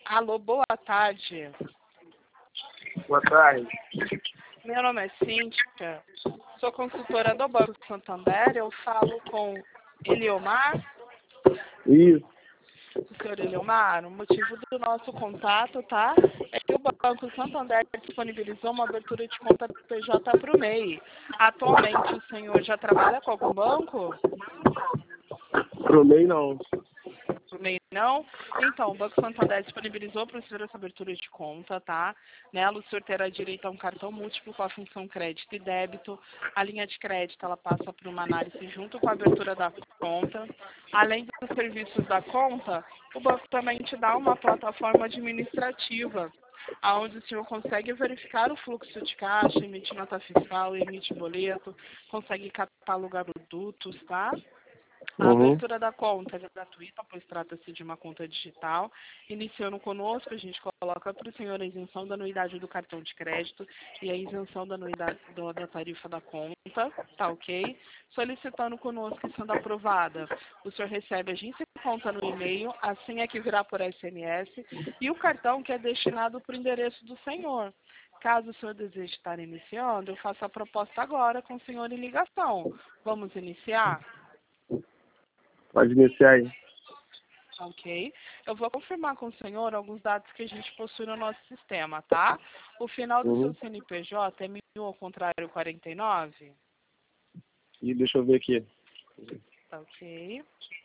Alô, boa tarde. Boa tarde. Meu nome é Cíntia, sou consultora do Banco Santander, eu falo com Eliomar. Isso. O senhor Eliomar, o motivo do nosso contato, tá? É que o Banco Santander disponibilizou uma abertura de conta PJ para o MEI. Atualmente o senhor já trabalha com algum banco? Pro MEI não. Pro MEI não? Então, o Banco Santander disponibilizou para o senhor essa abertura de conta, tá? Nela o senhor terá direito a um cartão múltiplo com a função crédito e débito. A linha de crédito, ela passa por uma análise junto com a abertura da conta. Além dos serviços da conta, o banco também te dá uma plataforma administrativa, onde o senhor consegue verificar o fluxo de caixa, emitir nota fiscal, emitir boleto, consegue catalogar produtos, tá? A abertura da conta é gratuita, pois trata-se de uma conta digital. Iniciando conosco, a gente coloca para o senhor a isenção da anuidade do cartão de crédito e a isenção da anuidade da tarifa da conta, tá ok? Solicitando conosco e sendo aprovada, o senhor recebe a agência de conta no e-mail, assim é que virá por SMS, e o cartão que é destinado para o endereço do senhor. Caso o senhor deseje estar iniciando, eu faço a proposta agora com o senhor em ligação. Vamos iniciar? Pode iniciar aí. Ok. Eu vou confirmar com o senhor alguns dados que a gente possui no nosso sistema, tá? O final do seu CNPJ é 1000 ao contrário 49? E deixa eu ver aqui. Tá ok.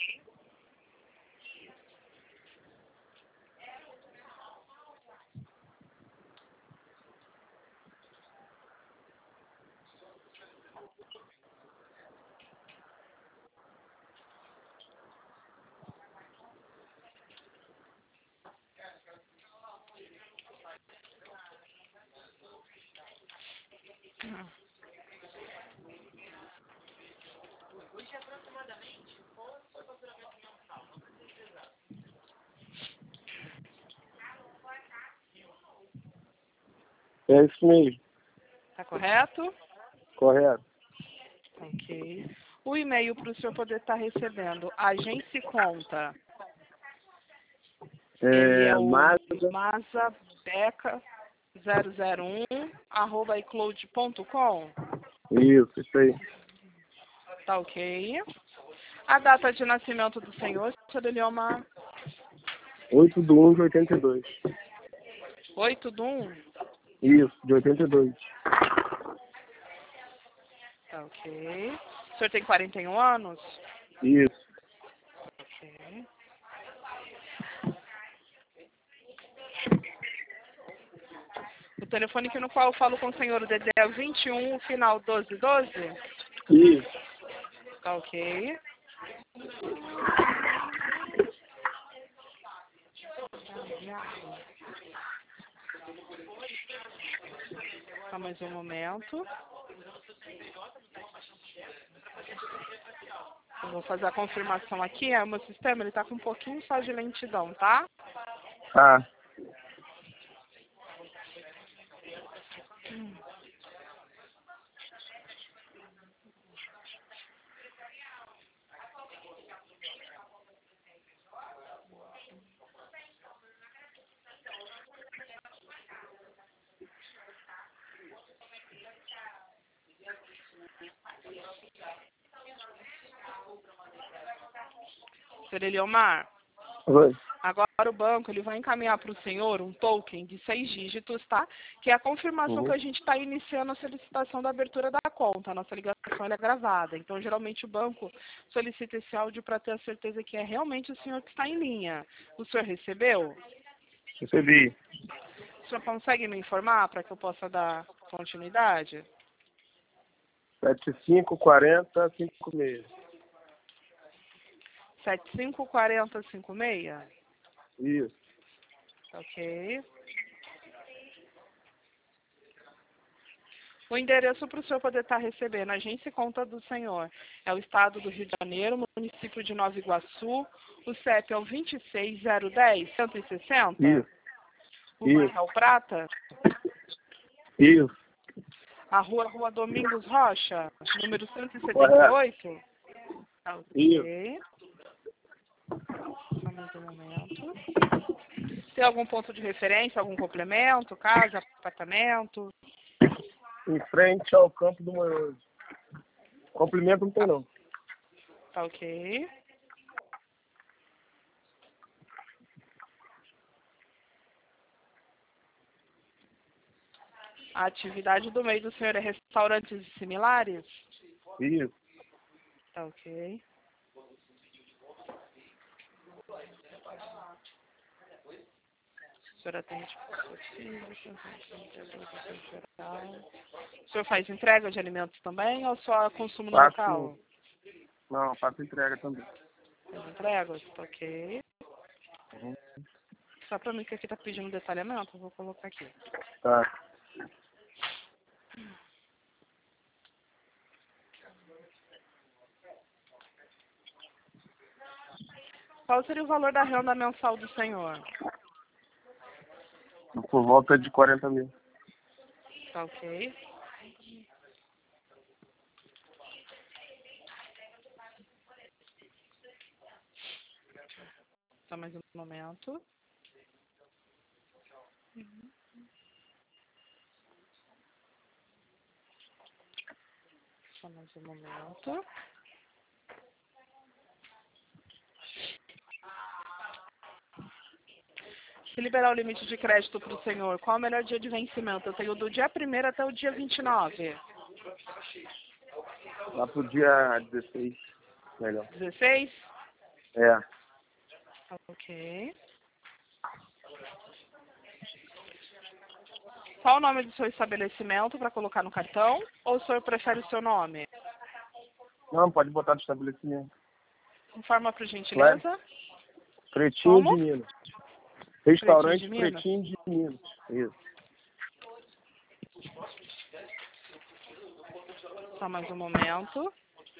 É isso mesmo. Tá correto? Correto. Ok. O e-mail para o senhor poder estar recebendo, agência e conta. Ele é o mazabeca001@icloud.com. Isso aí. Tá ok. A data de nascimento do senhor Eliomar? 8/1/82. 8/1? Isso, de 82. Tá ok. O senhor tem 41 anos? Isso. Ok. O telefone no qual eu falo com o senhor, o DD é 21, final 1212? Isso. Tá ok. Só mais um momento. Eu vou fazer a confirmação aqui. O meu sistema ele tá com um pouquinho só de lentidão, tá? Tá. Senhor Eliomar, Oi. agora o banco ele vai encaminhar para o senhor um token de 6 dígitos, tá? Que é a confirmação que a gente está iniciando a solicitação da abertura da conta. A nossa ligação ela é gravada. Então, geralmente, o banco solicita esse áudio para ter a certeza que é realmente o senhor que está em linha. O senhor recebeu? Recebi. O senhor consegue me informar para que eu possa dar continuidade? 754056. 754056? Isso. Ok. O endereço para o senhor poder estar recebendo, a agência e conta do senhor, é o estado do Rio de Janeiro, município de Nova Iguaçu, o CEP é o 26010-160? Isso. O bairro Prata? Isso. A Rua Domingos Rocha, número 178? Ok. Isso. Só mais um momento. Tem algum ponto de referência, algum complemento, casa, apartamento? Em frente ao campo do Manhoso. Complemento não tem não. Tá ok. A atividade do meio do senhor é restaurantes similares? Isso. Tá ok. O senhor atende pessoas físicas, geral. O senhor faz entrega de alimentos também ou só consumo no local? Não, faço entrega também. Faz entregas? Tá ok. Uhum. Só pra mim que aqui tá pedindo detalhamento, eu vou colocar aqui. Tá. Qual seria o valor da renda mensal do senhor? Por volta de 40 mil. Tá ok. Só mais um momento. Só mais um momento. Se liberar o limite de crédito para o senhor, qual é o melhor dia de vencimento? Eu tenho do dia 1º até o dia 29. Lá pro dia 16. Melhor. 16? É. Ok. Qual o nome do seu estabelecimento para colocar no cartão? Ou o senhor prefere o seu nome? Não, pode botar do estabelecimento. Informa por Ué? gentileza. Pretinho Como? de Minas. Pretinho Restaurante de Minas. Pretinho de Minas. Isso. Só mais um momento.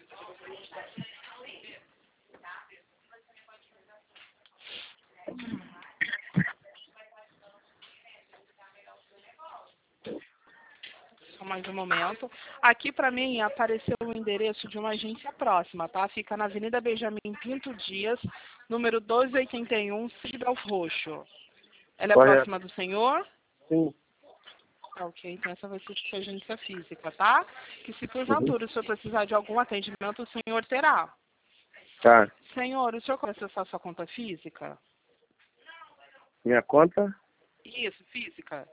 Só mais um momento. Aqui para mim apareceu o endereço de uma agência próxima, tá? Fica na Avenida Benjamin Pinto Dias, número 1281, Cidral Roxo. Ela é Correto. próxima do senhor? Sim. Tá ok, então essa vai ser sua agência física, tá? Que se porventura o senhor precisar de algum atendimento, o senhor terá. Tá. Senhor, o senhor consegue acessar sua conta física? Minha conta Isso, física.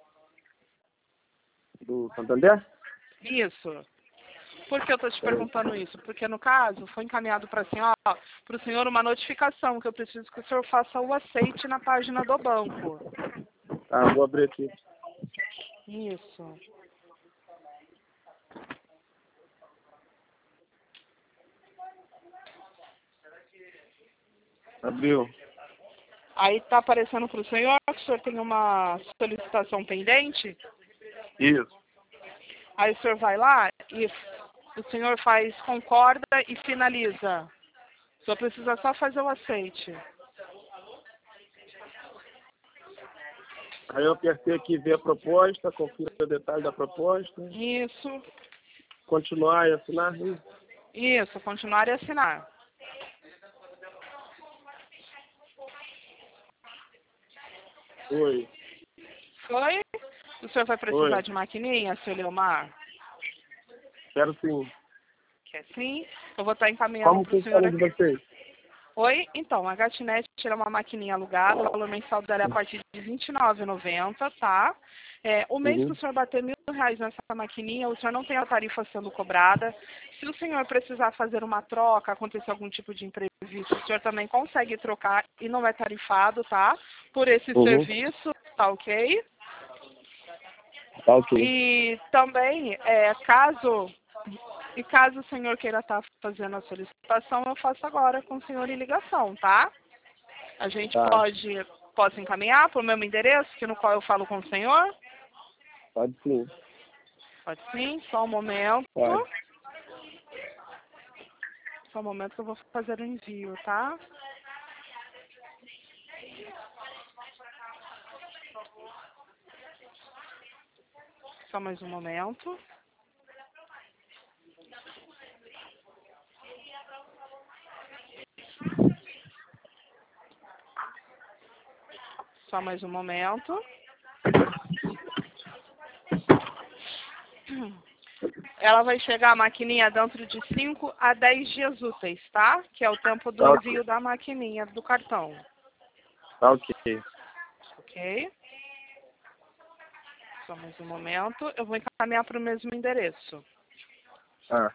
do Santander? Isso. Por que eu estou te perguntando isso? Porque, no caso, foi encaminhado para o senhor uma notificação que eu preciso que o senhor faça o aceite na página do banco. Tá, vou abrir aqui. Isso. Abriu. Aí está aparecendo para o senhor que o senhor tem uma solicitação pendente. Isso. Aí o senhor vai lá e o senhor faz concorda e finaliza. O senhor precisa só fazer o aceite. Aí eu apertei aqui ver a proposta, confira o detalhe da proposta, Isso. continuar e assinar. Isso. Continuar e assinar. Oi. Foi? O senhor vai precisar Oi. de maquininha, seu Leomar? Quero sim. Quer sim? Eu vou estar encaminhando Como para o senhor funciona de aqui. vocês? Oi? Então, a Gatnet é uma maquininha alugada, o valor mensal dela é a partir de R$ 29,90, tá? O mês que Uhum. o senhor bater R$ 1.000 nessa maquininha, o senhor não tem a tarifa sendo cobrada. Se o senhor precisar fazer uma troca, acontecer algum tipo de imprevisto, o senhor também consegue trocar e não é tarifado, tá? Por esse Uhum. serviço, tá ok? Tá ok. E também, caso o senhor queira estar fazendo a solicitação, eu faço agora com o senhor em ligação, tá? A gente Tá. posso encaminhar para o mesmo endereço, que no qual eu falo com o senhor? Pode sim. Pode sim, só um momento. Pode. Só um momento que eu vou fazer o envio, tá? Só mais um momento. Só mais um momento. Ela vai chegar a maquininha dentro de 5 a 10 dias úteis, tá? Que é o tempo do Ok. envio da maquininha do cartão. Tá ok. Ok? Só mais um momento. Eu vou encaminhar para o mesmo endereço. Ah.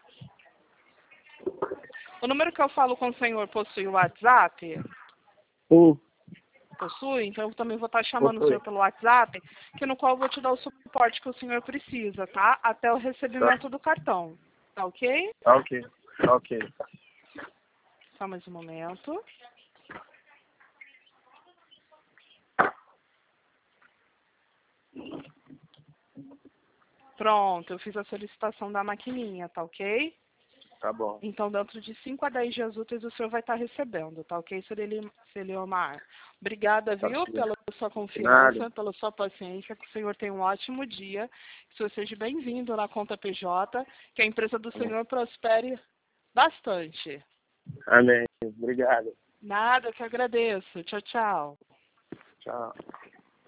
O número que eu falo com o senhor possui o WhatsApp? Possui? Então eu também vou estar chamando o senhor pelo WhatsApp, que no qual eu vou te dar o suporte que o senhor precisa, tá? Até o recebimento do cartão. Tá ok? Tá ok. Tá ok. Só mais um momento. Pronto, eu fiz a solicitação da maquininha, tá ok? Tá bom. Então, dentro de 5 a 10 dias úteis, o senhor vai estar recebendo, tá ok, Celiomar? Obrigada, Tá viu, sim. pela sua Nada. confiança, pela sua paciência, que o senhor tenha um ótimo dia, que o senhor seja bem-vindo na Conta PJ, que a empresa do senhor prospere bastante. Amém. Obrigado. Nada, eu que agradeço. Tchau, tchau. Tchau.